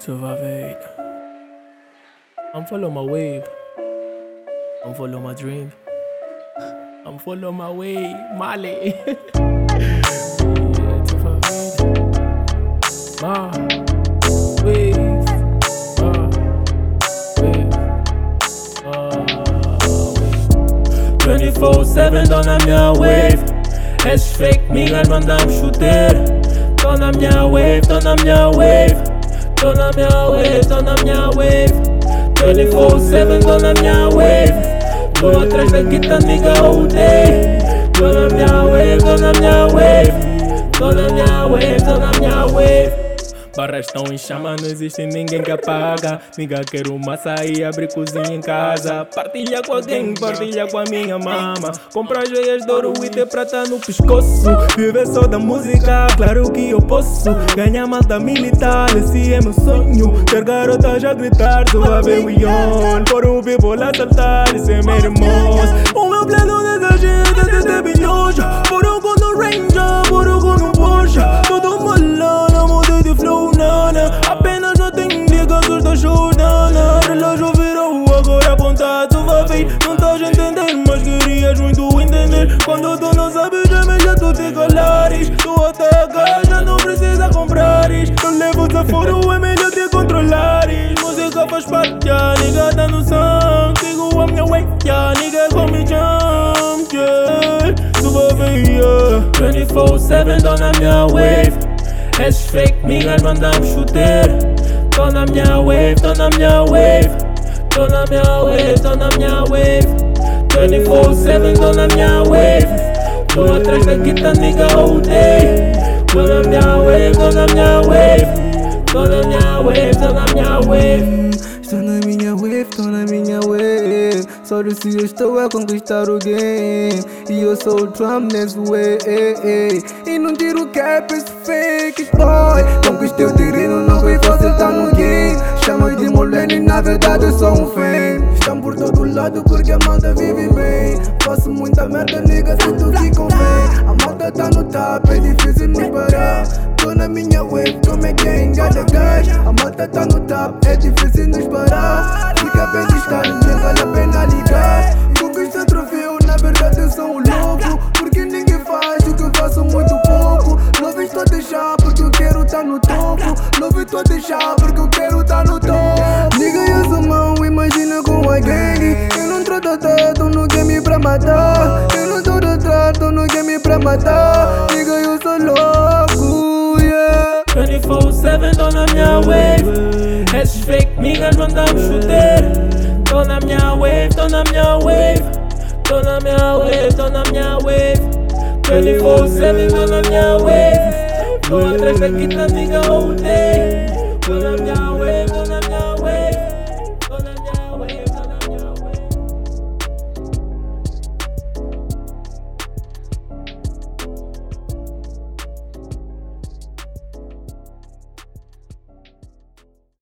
Tu vas ver. I'm full on my wave. I'm full on my dream. I'm full on my way, Mali. Tu vas ver. Ma wave. Wave. 24/7 dans la minha wave. És fake, migas mandam chuteira. Tô na minha wave, tô na minha wave. Tô na minha wave, tô na minha wave. 24/7 tô na minha wave. Tô atrás da guita, nigga, all day. Tô na minha wave, tô na minha wave. Tô na minha wave, tô na minha wave. Barras estão em chama, não existe ninguém que apaga. Nigga, quero massa e abrir cozinha em casa. Partilha com alguém, partilha com a minha mama. Comprar joias de ouro e ter prata no pescoço. Viver só da música, claro que eu posso. Ganhar malta militar, esse é meu sonho. Ter garotas a gritar, tu a ver we on. Por um people a saltar, isso é meu hermoso. O meu plano desejado é ter bilhões. Por um com no Ranger, por um com no Porsche. Todo malana, mudei de flow. Apenas não tenho ligações da Jordana. Relógio virou, agora contato vai vir. Não estás a entender, mas querias muito entender. Quando tu não sabes, já tu te calares. Tu atacas, já não precisa comprares. Não levo desaforo, é melhor te controlares. Música faz parte, a nigga tá no sangue. Sigo a minha way, a nigga com me jump, yeah. Tu vai ver, yeah. 24/7 tô na minha wave. És fake, migas mandam chuteira. Tô na minha wave, tô na minha wave. Tô na minha wave, tô na minha wave. 24/7 tô na minha wave. Tô atrás da guita, nigga, all day. Tô na minha wave, tô na minha wave. Tô na minha wave, tô na minha wave. Estou na minha wave, tô na minha wave. Só se eu estou a conquistar o game. E eu sou o Trump nesse way. E não tiro cap, esse fake boy. Conquistei o terreno, não foi fácil, tá no game. Chama de moleno e na verdade eu sou um fame. Estão por todo lado porque a malta vive bem. Faço muita merda, nigga, sinto que convém. A malta tá no top, é difícil nos parar. Tô na minha wave, como é gang, cada gás. A malta tá no top, é difícil nos parar. Fica bem distante, nem vale a pena ligar. Conquista troféu, na verdade eu sou um louco. Porque ninguém faz o que eu faço muito pouco. Não estou a deixar porque eu quero tá no topo. Não estou a deixar porque eu quero tá no topo. Nigga, eu sou mão, imagina com a gang. Eu não trato tanto no game pra matar. Eu não tô trato no game pra matar. Nigga, eu sou louco, yeah. 24/7 tô na minha wave. És fake, migas mandam chuteira. Tô na minha wave, tô na minha wave. Tô na minha wave, tô na minha wave. 24/7 tô na minha wave. Tô atrás da guita, nigga, all day.